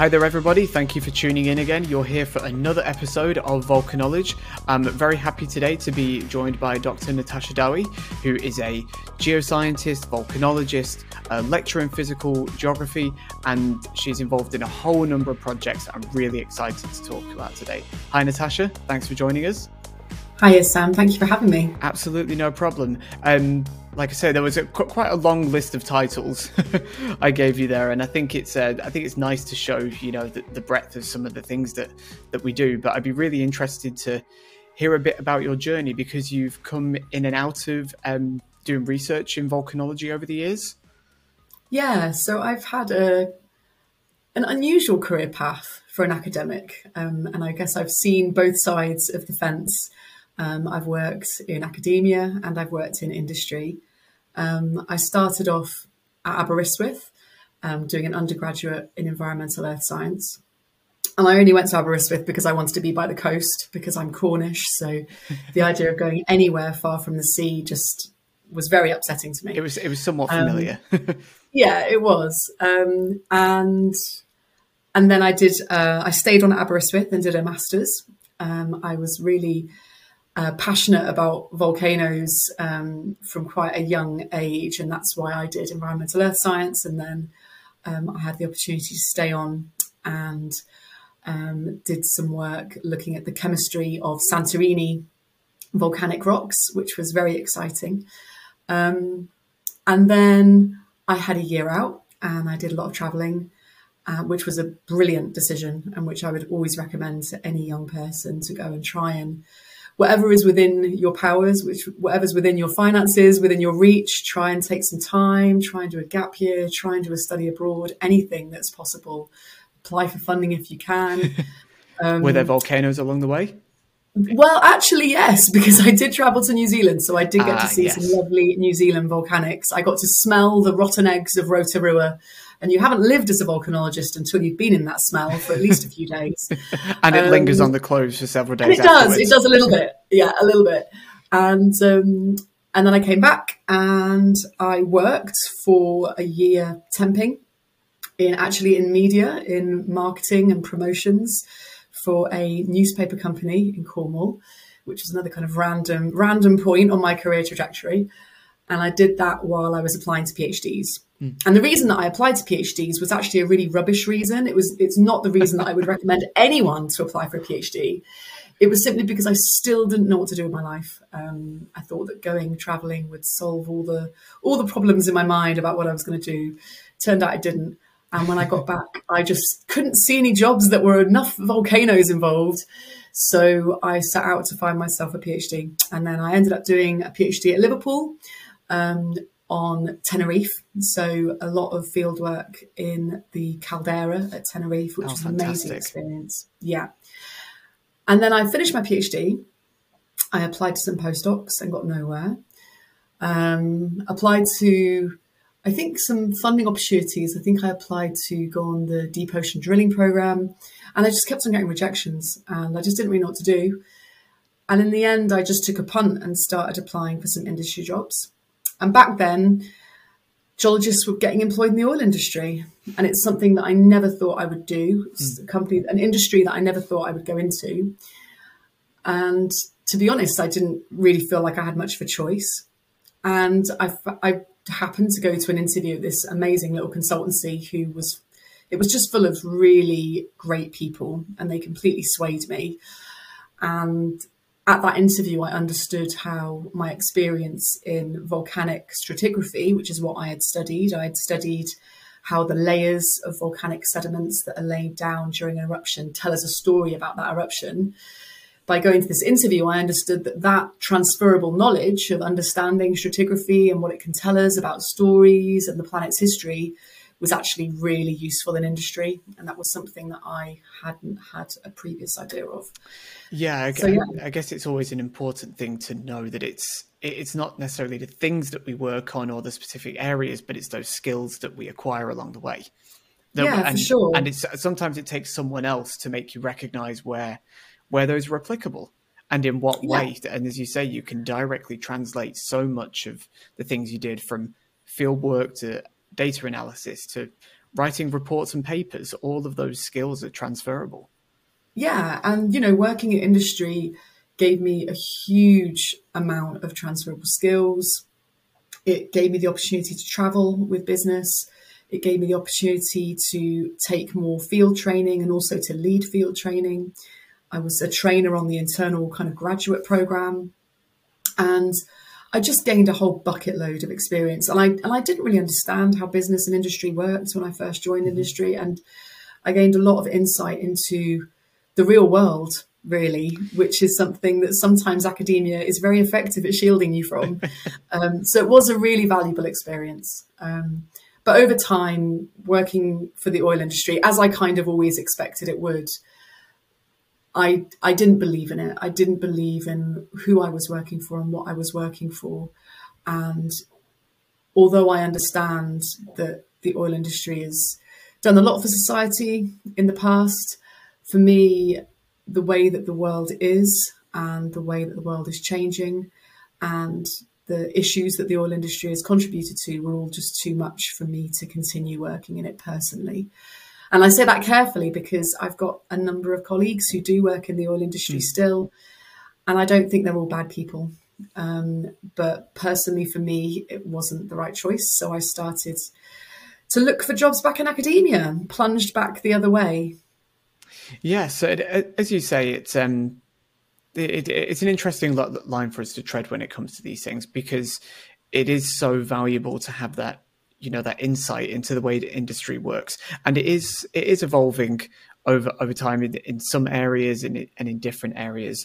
Hi there everybody, thank you for tuning in again. You're here for another episode of Volcanology. I'm very happy today to be joined by Dr. Natasha Dowie, who is a geoscientist, volcanologist, a lecturer in physical geography, and she's involved in a whole number of projects that I'm really excited to talk about today. Hi Natasha, thanks for joining us. Hiya Sam, thank you for having me. Absolutely no problem. Like I said, there was quite a long list of titles I gave you there, and I think it's nice to show the breadth of some of the things that we do. But I'd be really interested to hear a bit about your journey, because you've come in and out of doing research in volcanology over the years. Yeah, so I've had an unusual career path for an academic, and I guess I've seen both sides of the fence. I've worked in academia and I've worked in industry. I started off at Aberystwyth doing an undergraduate in environmental earth science. And I only went to Aberystwyth because I wanted to be by the coast, because I'm Cornish. So the idea of going anywhere far from the sea just was very upsetting to me. It was somewhat familiar. Yeah, it was. And then I stayed on at Aberystwyth and did a master's. I was really passionate about volcanoes from quite a young age, and that's why I did environmental earth science. And then I had the opportunity to stay on and did some work looking at the chemistry of Santorini volcanic rocks, which was very exciting. And then I had a year out and I did a lot of traveling, which was a brilliant decision, and which I would always recommend to any young person to go and try and whatever is within your powers, whatever's within your finances, within your reach, try and take some time, try and do a gap year, try and do a study abroad, anything that's possible. Apply for funding if you can. Were there volcanoes along the way? Well, actually, yes, because I did travel to New Zealand. So I did get to see some lovely New Zealand volcanics. I got to smell the rotten eggs of Rotorua. And you haven't lived as a volcanologist until you've been in that smell for at least a few days. And it lingers on the clothes for several days. It does a little bit. Yeah, a little bit. And then I came back and I worked for a year temping in media, in marketing and promotions for a newspaper company in Cornwall, which was another kind of random point on my career trajectory. And I did that while I was applying to PhDs. And the reason that I applied to PhDs was actually a really rubbish reason. It's not the reason that I would recommend anyone to apply for a PhD. It was simply because I still didn't know what to do with my life. I thought that traveling would solve all the problems in my mind about what I was going to do. Turned out it didn't. And when I got back, I just couldn't see any jobs that were enough volcanoes involved. So I set out to find myself a PhD. And then I ended up doing a PhD at Liverpool, on Tenerife. So a lot of field work in the caldera at Tenerife, which was an amazing experience. Yeah. And then I finished my PhD. I applied to some postdocs and got nowhere. Applied to, I think, some funding opportunities. I think I applied to go on the deep ocean drilling program, and I just kept on getting rejections, and I just didn't really know what to do. And in the end, I just took a punt and started applying for some industry jobs. And back then, geologists were getting employed in the oil industry. And it's something that I never thought I would do. It's an industry that I never thought I would go into. And to be honest, I didn't really feel like I had much of a choice. And I happened to go to an interview at this amazing little consultancy it was just full of really great people, and they completely swayed me. And at that interview, I understood how my experience in volcanic stratigraphy, which is what I had studied how the layers of volcanic sediments that are laid down during an eruption tell us a story about that eruption. By going to this interview, I understood that transferable knowledge of understanding stratigraphy and what it can tell us about stories and the planet's history was actually really useful in industry. And that was something that I hadn't had a previous idea of. Yeah, I guess it's always an important thing to know that it's not necessarily the things that we work on or the specific areas, but it's those skills that we acquire along the way. For sure. And sometimes it takes someone else to make you recognize where those are applicable and in what way. And as you say, you can directly translate so much of the things you did, from field work to data analysis to writing reports and papers, all of those skills are transferable. Yeah, and working in industry gave me a huge amount of transferable skills. It gave me the opportunity to travel with business. It gave me the opportunity to take more field training and also to lead field training. I was a trainer on the internal kind of graduate program, and I just gained a whole bucket load of experience. And I didn't really understand how business and industry worked when I first joined industry, and I gained a lot of insight into the real world, really, which is something that sometimes academia is very effective at shielding you from. So it was a really valuable experience. But over time, working for the oil industry, as I kind of always expected it would, I didn't believe in it. I didn't believe in who I was working for and what I was working for. And although I understand that the oil industry has done a lot for society in the past, for me, the way that the world is and the way that the world is changing and the issues that the oil industry has contributed to were all just too much for me to continue working in it personally. And I say that carefully because I've got a number of colleagues who do work in the oil industry still, and I don't think they're all bad people. But personally, for me, it wasn't the right choice. So I started to look for jobs back in academia and plunged back the other way. Yeah, so as you say, it's an interesting line for us to tread when it comes to these things, because it is so valuable to have that, that insight into the way the industry works, and it is evolving over time in some areas and in different areas.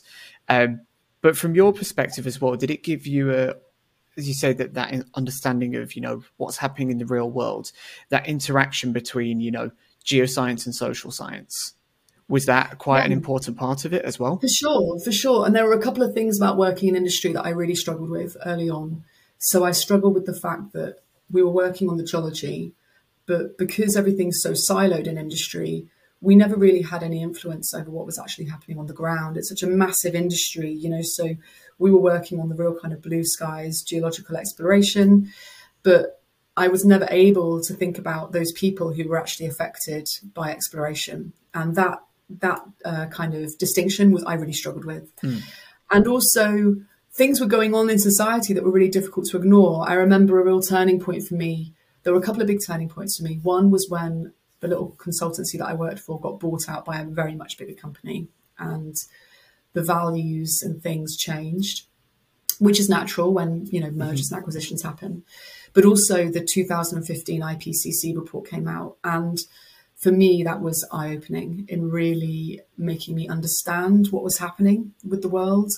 But from your perspective as well, did it give you as you say, that understanding of what's happening in the real world, that interaction between geoscience and social science? Was that quite an important part of it as well? For sure. And there were a couple of things about working in industry that I really struggled with early on. So I struggled with the fact that we were working on the geology, but because everything's so siloed in industry, we never really had any influence over what was actually happening on the ground. It's such a massive industry, so we were working on the real kind of blue skies, geological exploration, but I was never able to think about those people who were actually affected by exploration. And that kind of distinction I really struggled with. And also things were going on in society that were really difficult to ignore. I remember a real turning point for me. There were a couple of big turning points for me. One was when the little consultancy that I worked for got bought out by a very much bigger company, and the values and things changed, which is natural when, mergers and acquisitions happen. But also the 2015 IPCC report came out, and for me, that was eye-opening in really making me understand what was happening with the world.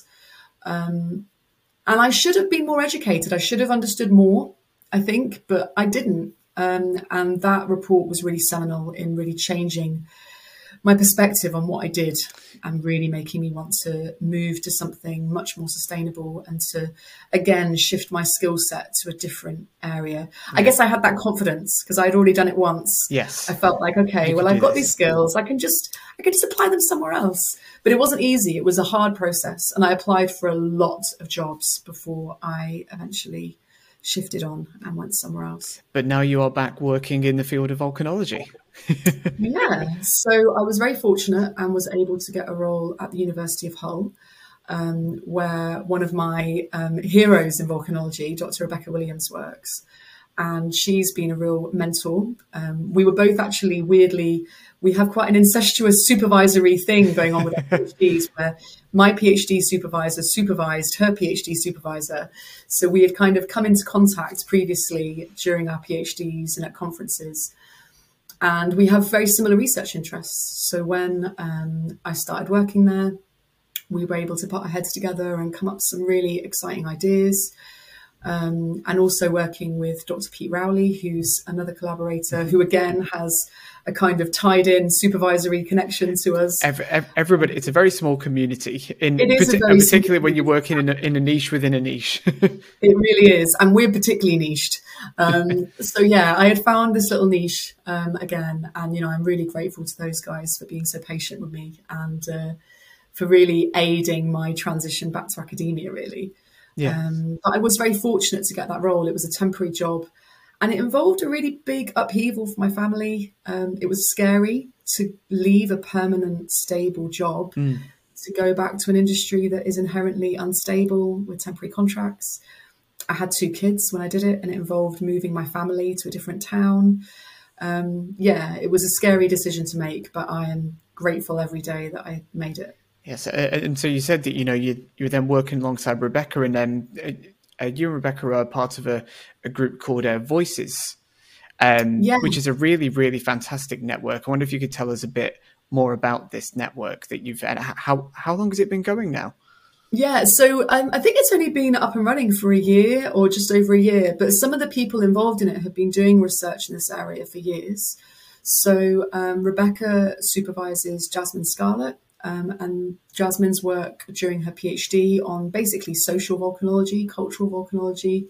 And I should have been more educated. I should have understood more, I think, but I didn't. And that report was really seminal in really changing my perspective on what I did and really making me want to move to something much more sustainable and to, again, shift my skill set to a different area. I guess I had that confidence because I'd already done it once. Yes. I felt like, okay, well, I've got these skills. I can just apply them somewhere else. But it wasn't easy. It was a hard process. And I applied for a lot of jobs before I eventually shifted on and went somewhere else. But now you are back working in the field of volcanology. Yeah, so I was very fortunate and was able to get a role at the University of Hull, where one of my heroes in volcanology, Dr. Rebecca Williams, works. And she's been a real mentor. We were both actually, weirdly, we have quite an incestuous supervisory thing going on with our PhDs, where my PhD supervisor supervised her PhD supervisor. So we had kind of come into contact previously during our PhDs and at conferences. And we have very similar research interests. So when I started working there, we were able to put our heads together and come up with some really exciting ideas. And also working with Dr. Pete Rowley, who's another collaborator who, again, has a kind of tied-in supervisory connection to us. Everybody, it's a very small community, particularly when you're working in a niche within a niche. It really is, and we're particularly niched. So yeah, I had found this little niche again, and I'm really grateful to those guys for being so patient with me and for really aiding my transition back to academia, really. Yeah. But I was very fortunate to get that role. It was a temporary job, And it involved a really big upheaval for my family. It was scary to leave a permanent, stable job, to go back to an industry that is inherently unstable with temporary contracts. I had 2 kids when I did it, and it involved moving my family to a different town. Yeah, it was a scary decision to make, but I am grateful every day that I made it. Yes, and so you said that you were then working alongside Rebecca, and then you and Rebecca are part of a group called Voices, Yeah. which is a really, really fantastic network. I wonder if you could tell us a bit more about this network that you've had. How long has it been going now? Yeah, so I think it's only been up and running for a year or just over a year, but some of the people involved in it have been doing research in this area for years. So Rebecca supervises Jasmine Scarlett, and Jasmine's work during her PhD on basically social volcanology, cultural volcanology,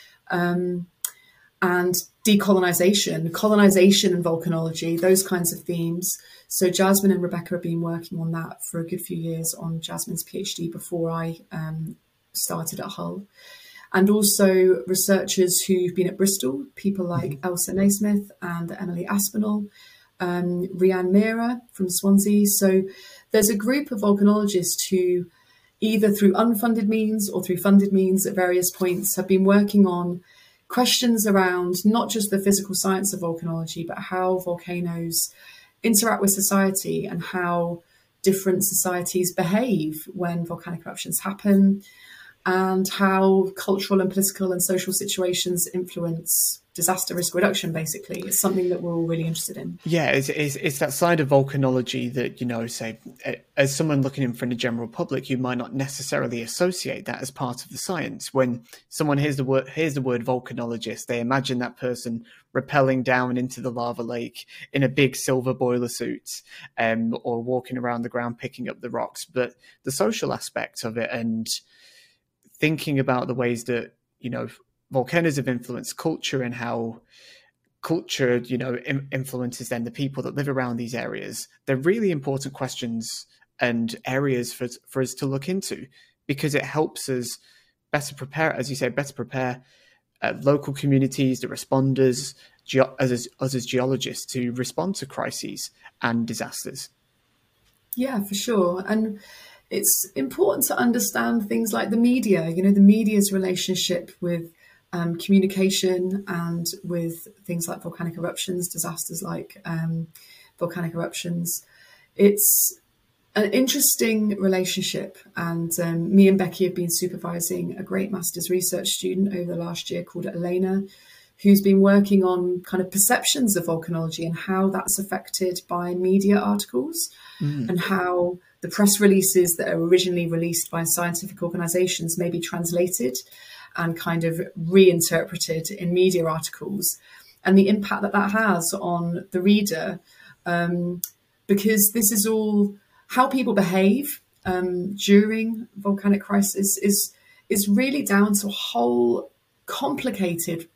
and decolonization, colonization and volcanology, those kinds of themes. So Jasmine and Rebecca have been working on that for a good few years on Jasmine's PhD before I started at Hull. And also researchers who've been at Bristol, people like Elsa Naismith and Emily Aspinall, Rianne Meira from Swansea. So there's a group of volcanologists who, either through unfunded means or through funded means at various points, have been working on questions around not just the physical science of volcanology, but how volcanoes interact with society and how different societies behave when volcanic eruptions happen, and how cultural and political and social situations influence disaster risk reduction, basically. It's something that we're all really interested in. Yeah, it's that side of volcanology that, say, as someone looking in from the general public, you might not necessarily associate that as part of the science. When someone hears the word volcanologist, they imagine that person rappelling down into the lava lake in a big silver boiler suit, or walking around the ground picking up the rocks. But the social aspect of it, and thinking about the ways that, volcanoes have influenced culture, and how culture, influences then the people that live around these areas. They're really important questions and areas for us to look into, because it helps us better prepare, as you say, local communities, the responders, us as geologists, to respond to crises and disasters. Yeah, for sure. And it's important to understand things like the media, the media's relationship with communication and with things like volcanic eruptions, disasters like volcanic eruptions. It's an interesting relationship. And me and Becky have been supervising a great master's research student over the last year called Elena, who's been working on kind of perceptions of volcanology and how that's affected by media articles, and how the press releases that are originally released by scientific organizations may be translated and kind of reinterpreted in media articles, and the impact that has on the reader, because this is all how people behave during volcanic crisis is really down to a whole complicated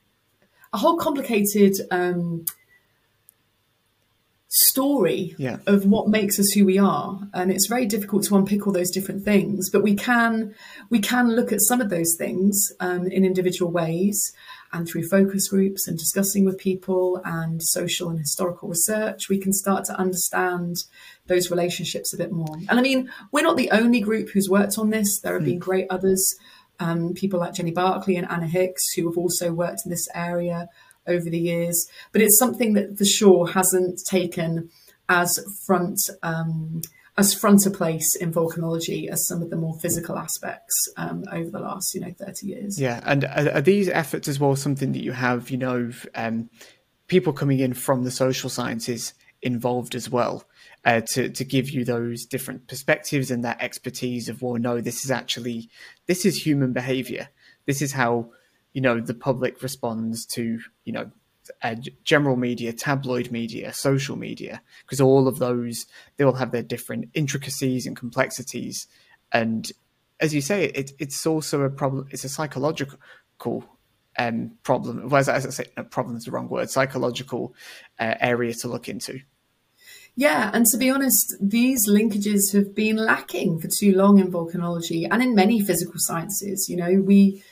story of what makes us who we are, and it's very difficult to unpick all those different things, but we can look at some of those things in individual ways, and through focus groups and discussing with people and social and historical research, we can start to understand those relationships a bit more. And I mean, we're not the only group who's worked on this. There have been great others, people like Jenny Barclay and Anna Hicks, who have also worked in this area over the years, but it's something that for sure hasn't taken as front a place in volcanology as some of the more physical aspects over the last 30 years. Yeah, and are these efforts as well something that you have people coming in from the social sciences involved as well, to give you those different perspectives and that expertise of, well, no, this is human behavior. This is how the public responds to, general media, tabloid media, social media, because all of those, they all have their different intricacies and complexities. And as you say, it's also a problem. It's a psychological problem. Well, as I say, problem is the wrong word. Psychological area to look into. Yeah, and to be honest, these linkages have been lacking for too long in volcanology and in many physical sciences.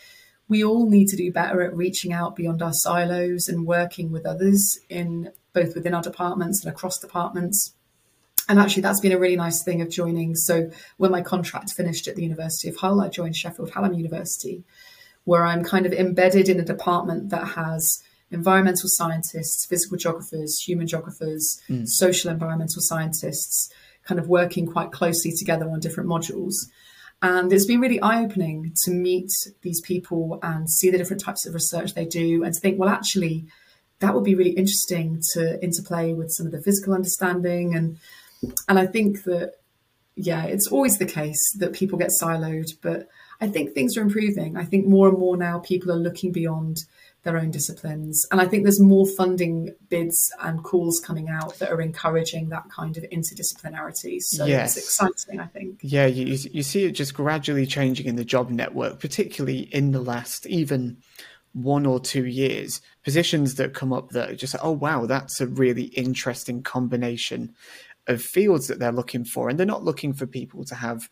we all need to do better at reaching out beyond our silos and working with others in both within our departments and across departments. And actually, that's been a really nice thing of joining. So when my contract finished at the University of Hull, I joined Sheffield Hallam University, where I'm kind of embedded in a department that has environmental scientists, physical geographers, human geographers, social environmental scientists, kind of working quite closely together on different modules. And it's been really eye-opening to meet these people and see the different types of research they do, and to think, well, actually, that would be really interesting to interplay with some of the physical understanding. And I think that, yeah, it's always the case that people get siloed, but I think things are improving. I think more and more now people are looking beyond their own disciplines. And I think there's more funding bids and calls coming out that are encouraging that kind of interdisciplinarity. So Yes. it's exciting, I think. Yeah, you see it just gradually changing in the job network, particularly in the last even 1 or 2 years. Positions that come up that are just, oh, wow, that's a really interesting combination of fields that they're looking for. And they're not looking for people to have,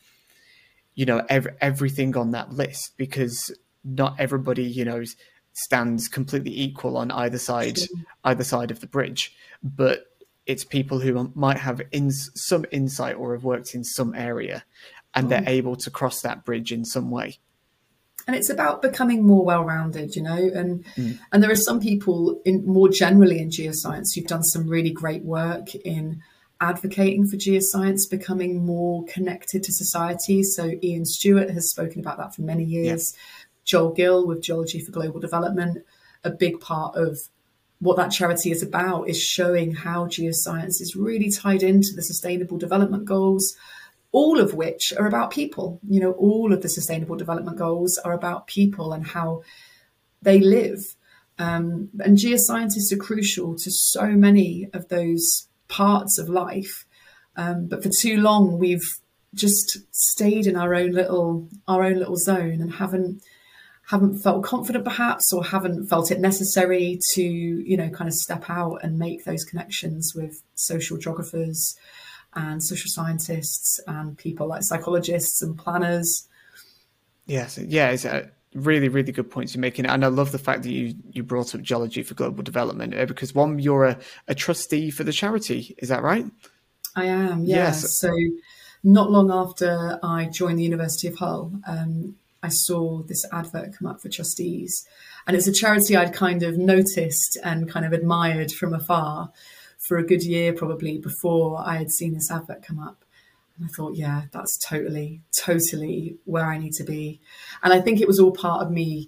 everything on that list, because not everybody, stands completely equal on either side of the bridge. But it's people who might have some insight or have worked in some area, and they're able to cross that bridge in some way. And it's about becoming more well-rounded, and there are some people more generally in geoscience who've done some really great work in advocating for geoscience becoming more connected to society. So Ian Stewart has spoken about that for many years. Yeah. Joel Gill with Geology for Global Development. A big part of what that charity is about is showing how geoscience is really tied into the Sustainable Development Goals, all of which are about people. All of the Sustainable Development Goals are about people and how they live. And geoscientists are crucial to so many of those parts of life. But for too long, we've just stayed in our own little zone and haven't felt confident perhaps, or haven't felt it necessary to, kind of step out and make those connections with social geographers and social scientists and people like psychologists and planners. Yes, yeah, it's a really, really good points you're making. And I love the fact that you brought up Geology for Global Development, because you're a trustee for the charity. Is that right? I am, yes. So not long after I joined the University of Hull, I saw this advert come up for trustees. And it's a charity I'd kind of noticed and kind of admired from afar for a good year probably before I had seen this advert come up. And I thought, yeah, that's totally where I need to be. And I think it was all part of me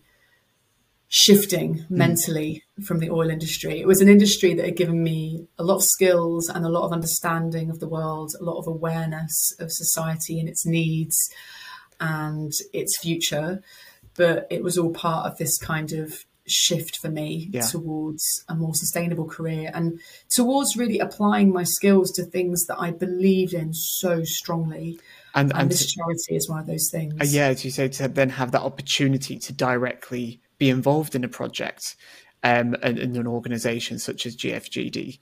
shifting mentally from the oil industry. It was an industry that had given me a lot of skills and a lot of understanding of the world, a lot of awareness of society and its needs and its future. But it was all part of this kind of shift for me towards a more sustainable career and towards really applying my skills to things that I believed in so strongly. And this charity is one of those things. Yeah, as you say, to then have that opportunity to directly be involved in a project and in an organisation such as GFGD,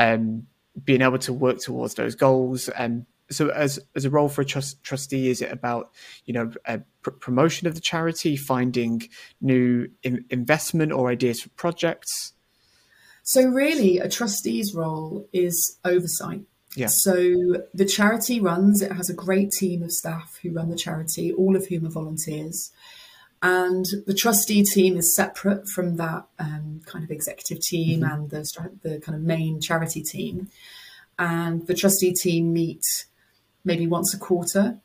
being able to work towards those goals. So as a role for a trustee, is it about, promotion of the charity, finding new investment or ideas for projects? So really a trustee's role is oversight. Yeah. So the charity it has a great team of staff who run the charity, all of whom are volunteers. And the trustee team is separate from that kind of executive team and the kind of main charity team. And the trustee team meet maybe once a quarter,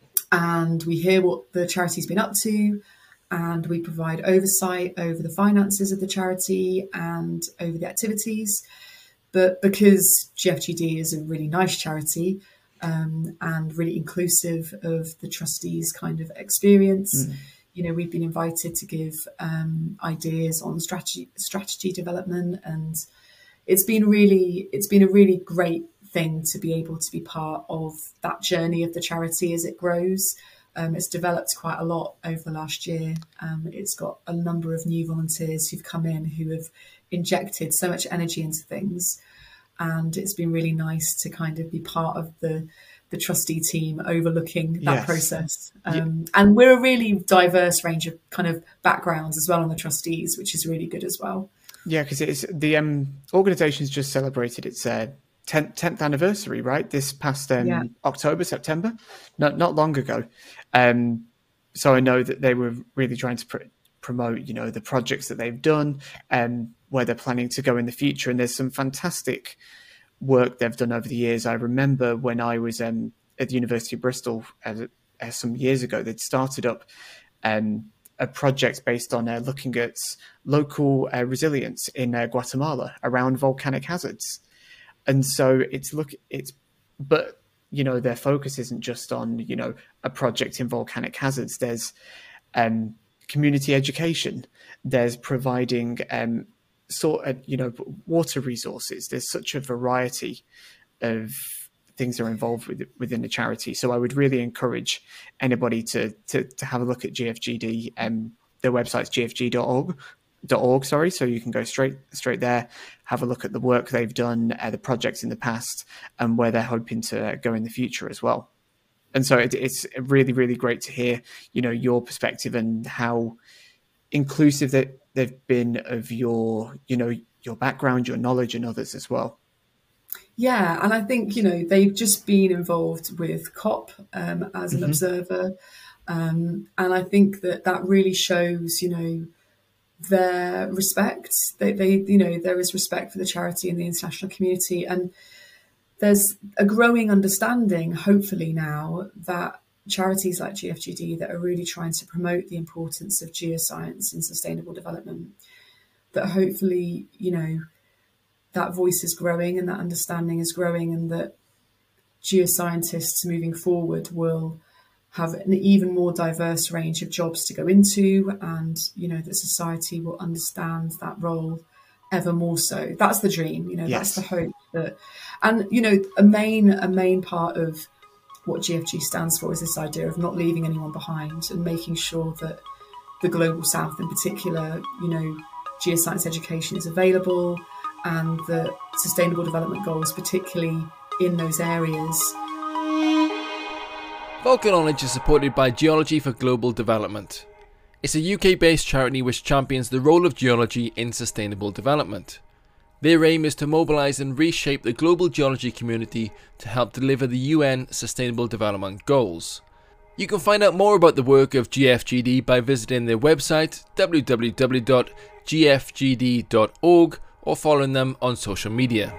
and we hear what the charity's been up to, and we provide oversight over the finances of the charity and over the activities. But because GFGD is a really nice charity and really inclusive of the trustees' kind of experience, we've been invited to give ideas on strategy development, and it's been a really great thing to be able to be part of that journey of the charity as it grows. It's developed quite a lot over the last year. It's got a number of new volunteers who've come in who have injected so much energy into things, and it's been really nice to kind of be part of the the trustee team overlooking that Yes. process. Yeah. And we're a really diverse range of kind of backgrounds as well on the trustees, which is really good as well. Yeah, because it's the organization's just celebrated its 10th anniversary, right? This past Yeah. October, September, not long ago. So I know that they were really trying to promote, you know, the projects that they've done and where they're planning to go in the future. And there's some fantastic work they've done over the years. I remember when I was at the University of Bristol some years ago, they'd started up a project based on looking at local resilience in Guatemala around volcanic hazards. And so but you know, their focus isn't just on, you know, a project in volcanic hazards. There's community education. There's providing you know, water resources. There's such a variety of things that are involved within the charity. So I would really encourage anybody to have a look at GFGD. Their website's gfg.org, sorry. So you can go straight there, have a look at the work they've done, the projects in the past, and where they're hoping to go in the future as well. And so it's really, really great to hear, you know, your perspective and how inclusive that they've been of your, you know, your background, your knowledge, and others as well. Yeah, and I think, you know, they've just been involved with COP as an observer. And I think that really shows, you know, their respect. They, you know, there is respect for the charity and the international community. And there's a growing understanding, hopefully now, that charities like GFGD that are really trying to promote the importance of geoscience in sustainable development, that hopefully, you know, that voice is growing and that understanding is growing, and that geoscientists moving forward will have an even more diverse range of jobs to go into, and, you know, that society will understand that role ever more so. That's the dream, you know. Yes. That's the hope. And, you know, a main part of what GFG stands for is this idea of not leaving anyone behind and making sure that the Global South in particular, you know, geoscience education is available, and the sustainable development goals, particularly in those areas. Volcanology is supported by Geology for Global Development. It's a UK-based charity which champions the role of geology in sustainable development. Their aim is to mobilise and reshape the global geology community to help deliver the UN Sustainable Development Goals. You can find out more about the work of GFGD by visiting their website www.gfgd.org or following them on social media.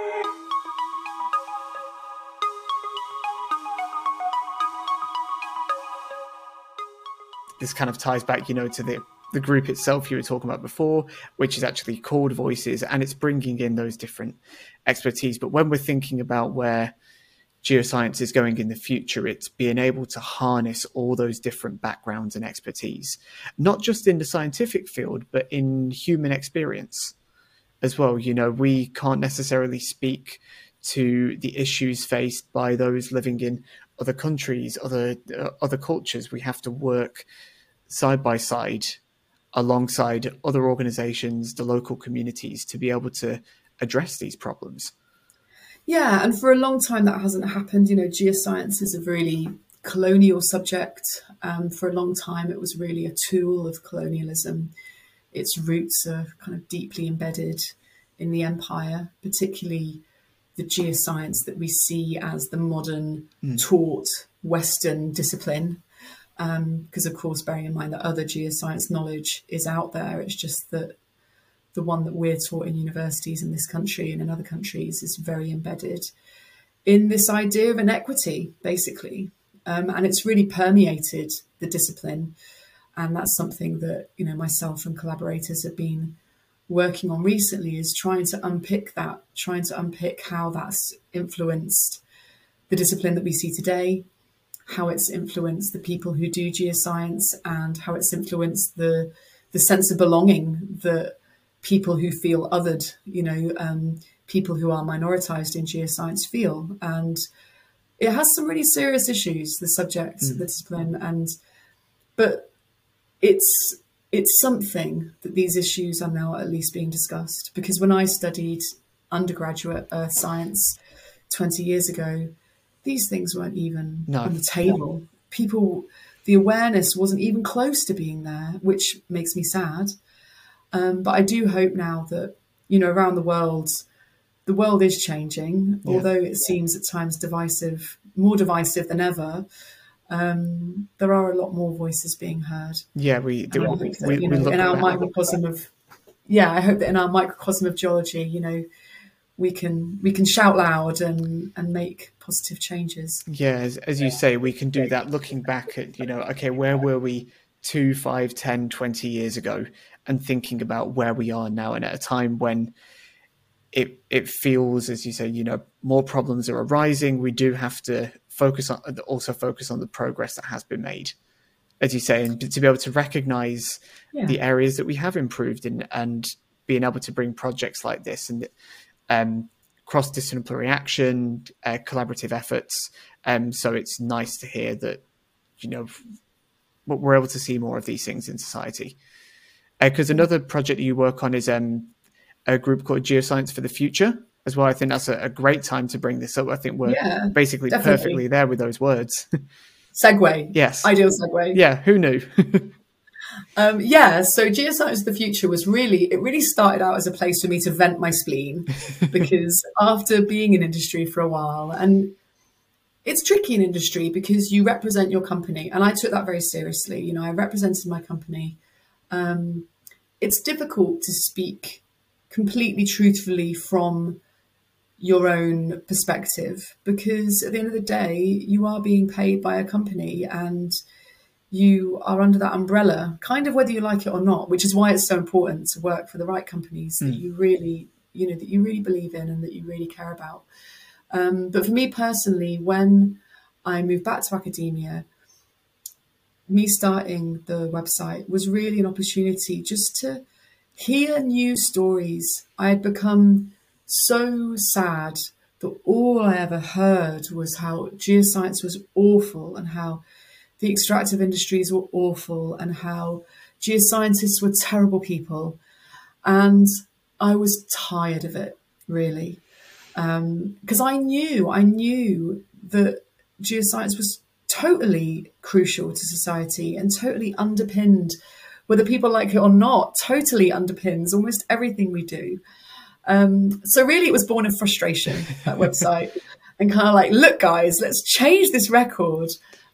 This kind of ties back, you know, to the group itself you were talking about before, which is actually called Voices, and it's bringing in those different expertise. But when we're thinking about where geoscience is going in the future, it's being able to harness all those different backgrounds and expertise, not just in the scientific field, but in human experience as well. You know, we can't necessarily speak to the issues faced by those living in other countries, other cultures. We have to work side by side alongside other organizations, the local communities, to be able to address these problems. Yeah, and for a long time that hasn't happened. You know, geoscience is a really colonial subject. For a long time it was really a tool of colonialism. Its roots are kind of deeply embedded in the empire, particularly the geoscience that we see as the modern taught Western discipline. Because, of course, bearing in mind that other geoscience knowledge is out there, it's just that the one that we're taught in universities in this country and in other countries is very embedded in this idea of inequity, basically. And it's really permeated the discipline. And that's something that, you know, myself and collaborators have been working on recently, is trying to unpick how that's influenced the discipline that we see today, how it's influenced the people who do geoscience, and how it's influenced the sense of belonging that people who feel othered, you know, people who are minoritized in geoscience feel. And it has some really serious issues, the subject, the discipline, but it's something that these issues are now at least being discussed. Because when I studied undergraduate earth science 20 years ago, these things weren't even No. on the table. The awareness wasn't even close to being there, which makes me sad. But I do hope now that, around the world is changing, although it seems at times more divisive than ever. There are a lot more voices being heard. Yeah, I hope that, in our microcosm of, I hope that in our microcosm of geology, we can shout loud and make positive changes. Yeah, as you say, we can do that looking back at, okay, where were we 2, 5, 10, 20 years ago, and thinking about where we are now, and at a time when it feels, as you say, more problems are arising. We do have to focus on the progress that has been made, as you say, and to be able to recognize the areas that we have improved in, and being able to bring projects like this and cross-disciplinary action, collaborative efforts. So it's nice to hear that, we're able to see more of these things in society. Because another project that you work on is a group called Geoscience for the Future as well. I think that's a great time to bring this up. I think we're basically definitely perfectly there with those words. Segue. Yes. Ideal segue. Yeah, who knew? So Geoscience for the Future really started out as a place for me to vent my spleen, because after being in industry for a while, and it's tricky in industry because you represent your company, and I took that very seriously. I represented my company. It's difficult to speak completely truthfully from your own perspective, because at the end of the day, you are being paid by a company and you are under that umbrella, kind of whether you like it or not, which is why it's so important to work for the right companies that you really, that you really believe in and that you really care about. But for me personally, when I moved back to academia, me starting the website was really an opportunity just to hear new stories. I had become so sad that all I ever heard was how geoscience was awful, and how the extractive industries were awful, and how geoscientists were terrible people. And I was tired of it, really. Because I knew that geoscience was totally crucial to society and totally underpinned, whether people like it or not, totally underpins almost everything we do. So really it was born of frustration, that website, and kind of like, look, guys, let's change this record.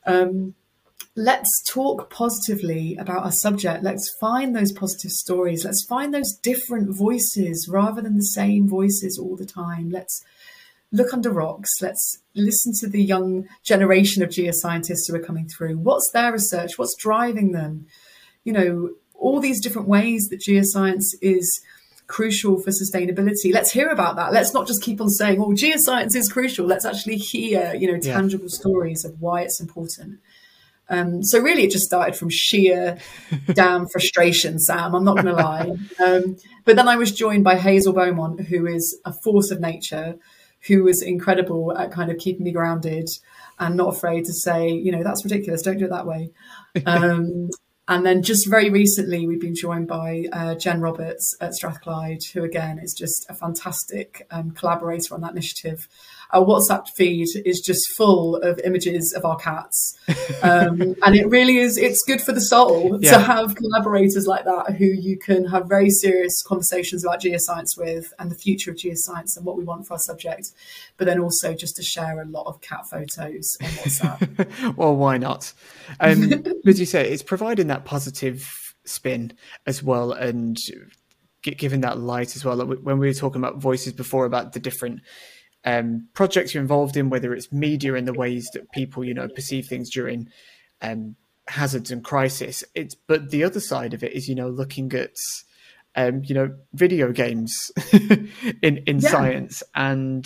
Let's talk positively about our subject. Let's find those positive stories. Let's find those different voices rather than the same voices all the time. Let's look under rocks. Let's listen to the young generation of geoscientists who are coming through. What's their research? What's driving them? All these different ways that geoscience is crucial for sustainability. Let's hear about that. Let's not just keep on saying, oh, geoscience is crucial. Let's actually hear, tangible stories of why it's important. So really it just started from sheer damn frustration, Sam, I'm not going to lie. But then I was joined by Hazel Beaumont, who is a force of nature, who was incredible at kind of keeping me grounded and not afraid to say, that's ridiculous, don't do it that way. And then just very recently, we've been joined by Jen Roberts at Strathclyde, who again is just a fantastic collaborator on that initiative. Our WhatsApp feed is just full of images of our cats. And it really is, it's good for the soul to have collaborators like that who you can have very serious conversations about geoscience with, and the future of geoscience and what we want for our subject. But then also just to share a lot of cat photos on WhatsApp. Well, why not? As you say, it's providing that positive spin as well, and giving that light as well. When we were talking about voices before, about the different projects you're involved in, whether it's media and the ways that people, perceive things during hazards and crisis. But the other side of it is, looking at, video games in science and,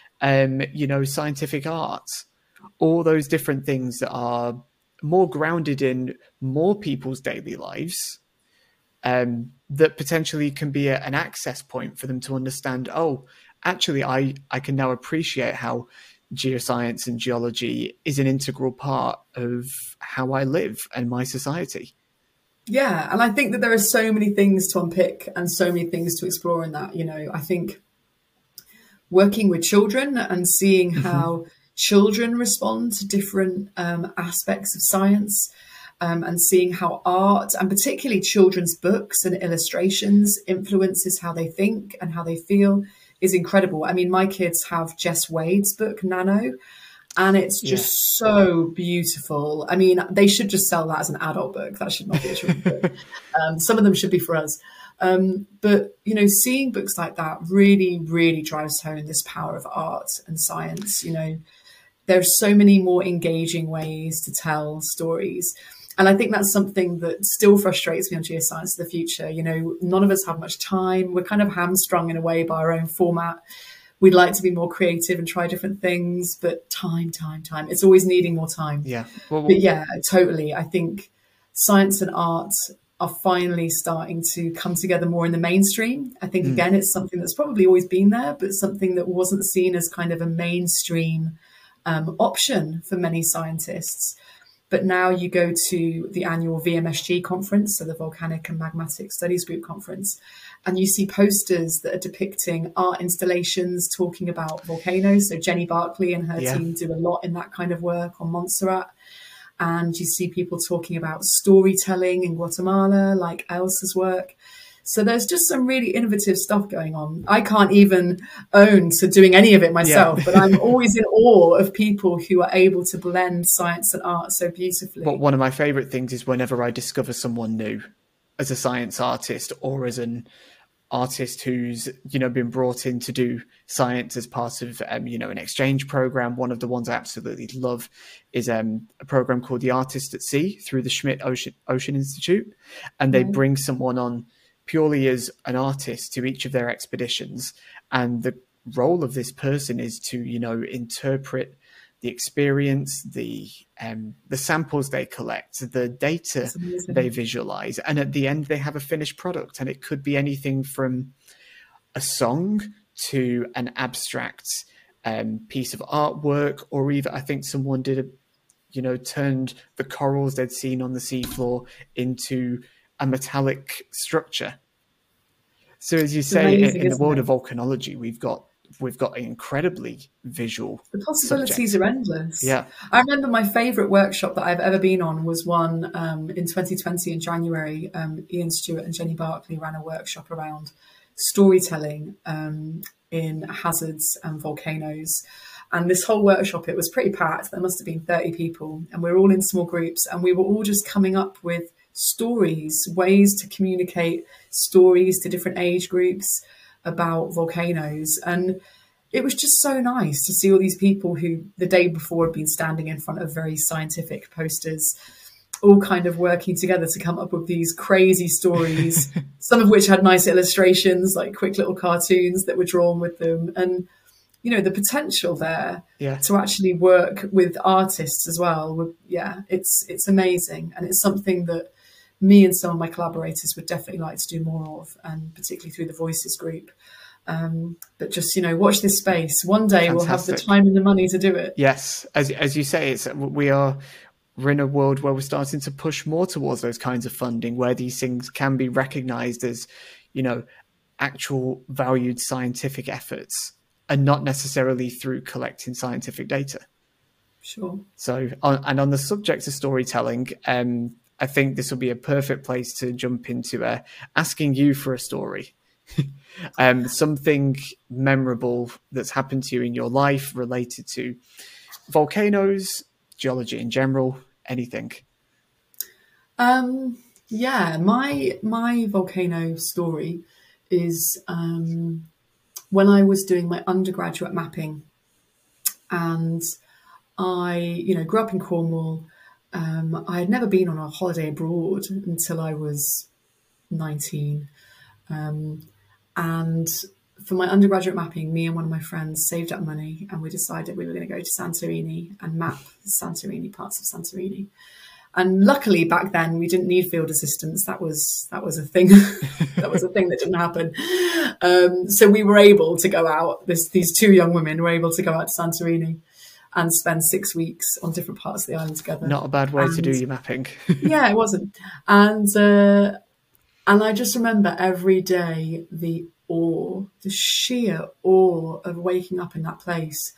scientific art, all those different things that are more grounded in more people's daily lives, that potentially can be an access point for them to understand, oh, actually, I can now appreciate how geoscience and geology is an integral part of how I live and my society. Yeah, and I think that there are so many things to unpick and so many things to explore in that. I think working with children and seeing how children respond to different aspects of science, and seeing how art, and particularly children's books and illustrations, influences how they think and how they feel is incredible. I mean, my kids have Jess Wade's book, Nano, and it's just so beautiful. I mean, they should just sell that as an adult book. That should not be a children's book. Some of them should be for us. But, you know, seeing books like that really, really drives home this power of art and science. You know, there's so many more engaging ways to tell stories. And I think that's something that still frustrates me on Geoscience of the Future. You know, none of us have much time. We're kind of hamstrung in a way by our own format. We'd like to be more creative and try different things, but time. It's always needing more time. Yeah. But yeah, totally. I think science and art are finally starting to come together more in the mainstream. I think, again, it's something that's probably always been there, but something that wasn't seen as kind of a mainstream option for many scientists. But now you go to the annual VMSG conference, so the Volcanic and Magmatic Studies Group conference, and you see posters that are depicting art installations talking about volcanoes. So Jenny Barkley and her team do a lot in that kind of work on Montserrat. And you see people talking about storytelling in Guatemala, like Elsa's work. So there's just some really innovative stuff going on. I can't even own to doing any of it myself, but I'm always in awe of people who are able to blend science and art so beautifully. But one of my favorite things is whenever I discover someone new as a science artist or as an artist who's, you know, been brought in to do science as part of, you know, an exchange program. One of the ones I absolutely love is a program called The Artist at Sea through the Schmidt Ocean Institute. And they bring someone on purely as an artist to each of their expeditions. And the role of this person is to, you know, interpret the experience, the samples they collect, the data they visualize. And at the end, they have a finished product. And it could be anything from a song to an abstract piece of artwork, or even, I think someone turned the corals they'd seen on the seafloor into a metallic structure. So as you say, in the world of volcanology, we've got an incredibly visual. The possibilities subject. Are endless. Yeah. I remember my favourite workshop that I've ever been on was one in 2020 in January. Ian Stewart and Jenny Barkley ran a workshop around storytelling in hazards and volcanoes. And this whole workshop, it was pretty packed. There must have been 30 people, and we were all in small groups, and we were all just coming up with stories, ways to communicate stories to different age groups about volcanoes. And it was just so nice to see all these people who the day before had been standing in front of very scientific posters, all kind of working together to come up with these crazy stories, some of which had nice illustrations, like quick little cartoons that were drawn with them. And, you know, the potential there to actually work with artists as well. It's amazing. And it's something that me and some of my collaborators would definitely like to do more of, and particularly through the Voices group. But just, you know, watch this space. One day we'll have the time and the money to do it. Yes. As you say, we're in a world where we're starting to push more towards those kinds of funding, where these things can be recognized as, you know, actual valued scientific efforts, and not necessarily through collecting scientific data. Sure. So, on the subject of storytelling, I think this will be a perfect place to jump into asking you for a story. Something memorable that's happened to you in your life related to volcanoes, geology in general, anything. My volcano story is when I was doing my undergraduate mapping, and I, you know, grew up in Cornwall. I had never been on a holiday abroad until I was 19. And for my undergraduate mapping, me and one of my friends saved up money, and we decided we were going to go to Santorini and map Santorini, parts of Santorini. And luckily back then we didn't need field assistance. That was a thing. That was a thing that didn't happen. So we were able to go out. These two young women were able to go out to Santorini and spend 6 weeks on different parts of the island together. Not a bad way to do your mapping. Yeah, it wasn't. And I just remember every day the sheer awe of waking up in that place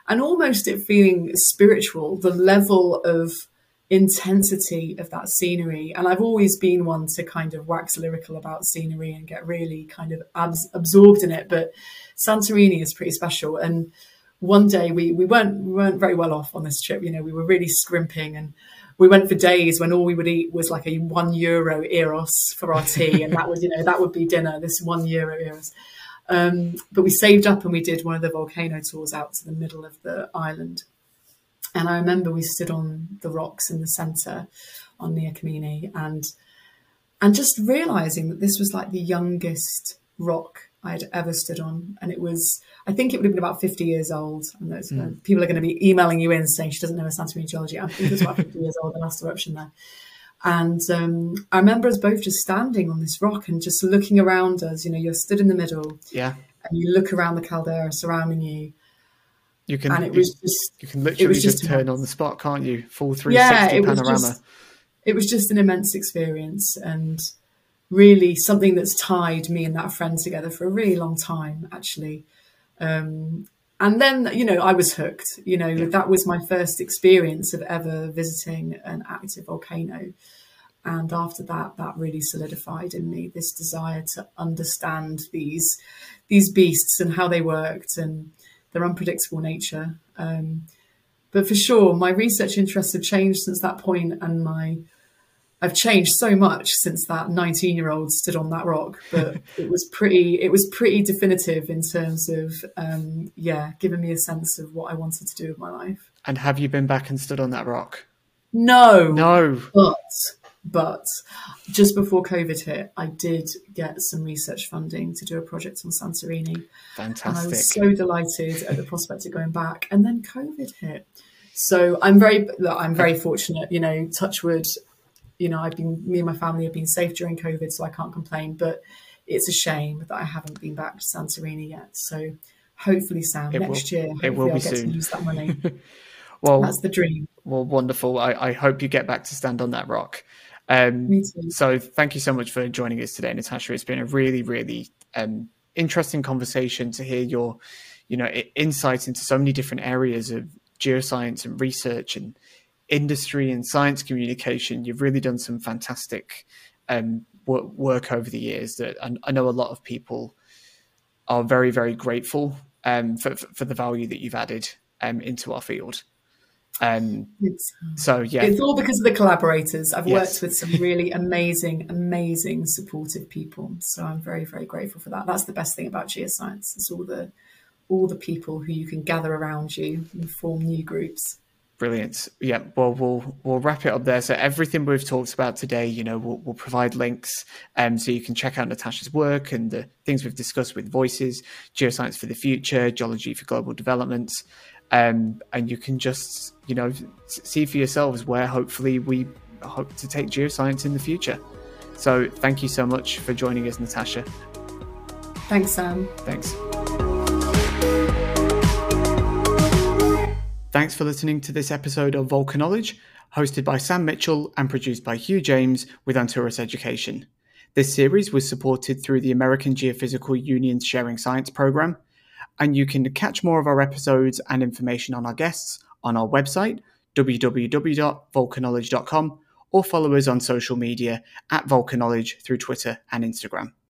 and almost it feeling spiritual, the level of intensity of that scenery. And I've always been one to kind of wax lyrical about scenery and get really kind of absorbed in it. But Santorini is pretty special. And one day we weren't very well off on this trip. You know, we were really scrimping, and we went for days when all we would eat was like a €1 Eros for our tea. And that was, you know, that would be dinner, this €1 Eros. But we saved up and we did one of the volcano tours out to the middle of the island. And I remember we stood on the rocks in the centre on Nia Kamini, and just realising that this was like the youngest rock I'd ever stood on. And it was, I think it would have been about 50 years old. And people are going to be emailing you in saying she doesn't know her Santorini geology. I think it was about 50 years old, the last eruption there. And I remember us both just standing on this rock and just looking around us. You know, you're stood in the middle. Yeah. And you look around the caldera surrounding you. You can, and it was just, you can literally just turn on the spot, can't you? Full 360 yeah, panorama. It was just an immense experience, and really something that's tied me and that friend together for a really long time, actually. And then, you know, I was hooked. You know, that was my first experience of ever visiting an active volcano. And after that, that really solidified in me this desire to understand these beasts and how they worked and their unpredictable nature. But for sure, my research interests have changed since that point, and I've changed so much since that 19-year-old stood on that rock. But it was pretty definitive in terms of giving me a sense of what I wanted to do with my life. And have you been back and stood on that rock? No. But just before COVID hit, I did get some research funding to do a project on Santorini. Fantastic. And I was so delighted at the prospect of going back. And then COVID hit. So I'm very fortunate, you know, touch wood. You know, me and my family have been safe during COVID, so I can't complain. But it's a shame that I haven't been back to Santorini yet. So hopefully, Sam, next year, it will be I'll get soon. to use that money. Well, that's the dream. Well, wonderful. I hope you get back to stand on that rock. Me too. So thank you so much for joining us today, Natasha. It's been a really, really interesting conversation to hear your, you know, insights into so many different areas of geoscience and research and industry and science communication. You've really done some fantastic work over the years that I know a lot of people are very, very grateful for the value that you've added into our field. So yeah, it's all because of the collaborators. I've worked with some really amazing supportive people, so I'm very, very grateful for that. That's the best thing about geoscience. It's all the people who you can gather around you and form new groups. Brilliant. Yeah. Well, we'll wrap it up there. So everything we've talked about today, you know, we'll provide links so you can check out Natasha's work and the things we've discussed with Voices, Geoscience for the Future, Geology for Global Development. And you can just, you know, see for yourselves where hopefully we hope to take geoscience in the future. So thank you so much for joining us, Natasha. Thanks, Sam. Thanks. Thanks for listening to this episode of Volcanology, hosted by Sam Mitchell and produced by Hugh James with Anturis Education. This series was supported through the American Geophysical Union's Sharing Science program, and you can catch more of our episodes and information on our guests on our website, www.volcanology.com, or follow us on social media at Volcanology through Twitter and Instagram.